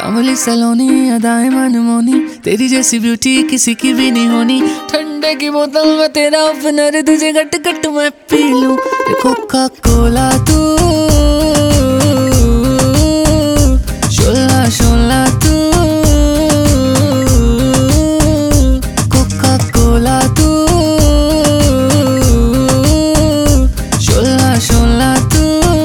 कमली सलोनी अदाएं मनमोनी, तेरी जैसी ब्यूटी किसी की भी नहीं होनी। ठंडे की बोतल में तेरा ओपनर, तुझे गट गट मैं पी लूं। कोका कोला तू, शोला शोला तू, कोका कोला तू, शोला शोला तू।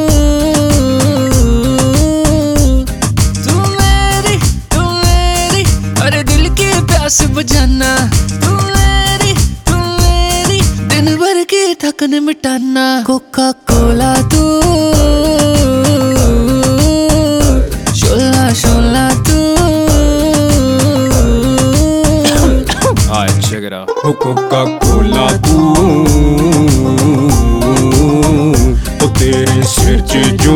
प्यास बुझाना, तू मेरी दिन भर की थकन मिटाना। कोका कोला तू, शोला शोला तू। Alright, check it out. Coca Cola तू, ओ तेरे सिर च जूं।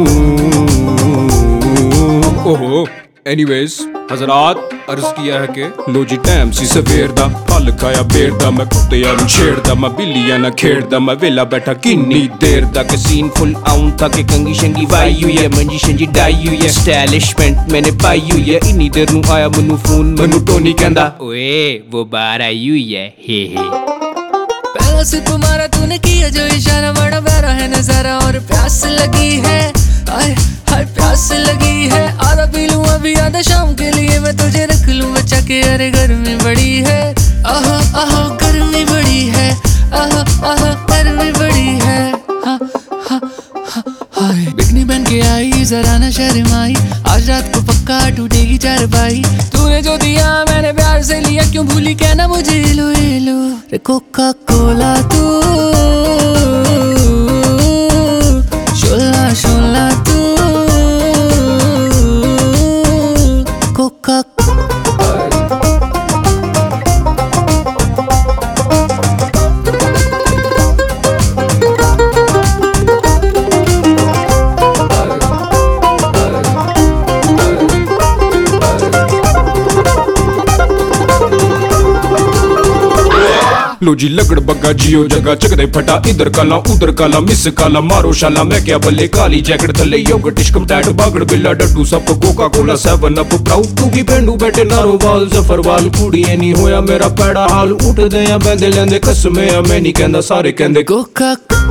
ओहो, anyways, हज़रात अर्ज किया है कि लो जी टाइम सी सवेर दा, फल खाया बेर दा, मैं कुत्तियां नूं छेड़दा, मैं बिल्लियां नाल खेड़दा, मैं वेला बैठा किन्नी देर दा। के सीन फुल आउं था कि कंगी शंगी वाई हुई है, मंजी शंजी डाई हुई है, स्टाइलिशमेंट मैंने पाई हुई है। इन्नी देर नूं आया मैनू फोन, मैनू टोनी कहंदा ओए वो बाहर आई हुई है, हे हे। पहला से तुम्हारा तूने किया जो इशारा, बड़ा प्यारा है नजारा और प्यास लगी है। आए हाय प्यास लगी है, आधा पी लूं अभी आधा शाम के लिए मैं तुझे रख लूं बचा के। अरे गर्मी बड़ी है, आहा आहा गर्मी बड़ी है, आहा आहा गर्मी बड़ी है। हा हा हा हाय बिकनी बन के आई जरा ना शर्माई, आज रात को पक्का टूटेगी चारपाई। तूने जो दिया मैंने प्यार से लिया, क्यों भूली कहना मुझे लो ये लो। रे कोका कोला तू, शोला शोला तू, कोका लो जी लगड़ बग्गा जियो जगह चकदे फटा, इधर काला उधर काला मिस काला मारो शाला। मैं क्या बल्ले काली जैकेट थले योगर्ट टिश्कम टैट बागड़ बिल्ला डड्डू सब कोका कोला 7 अप प्राउड तू की पेंडू बैठे नारो वाल जफरवाल। कुड़िए नहीं होया मेरा पैड़ा हाल, उठ दे या बैंदे लेंदे कसमे मैं नहीं कहंदा सारे कहंदे कोका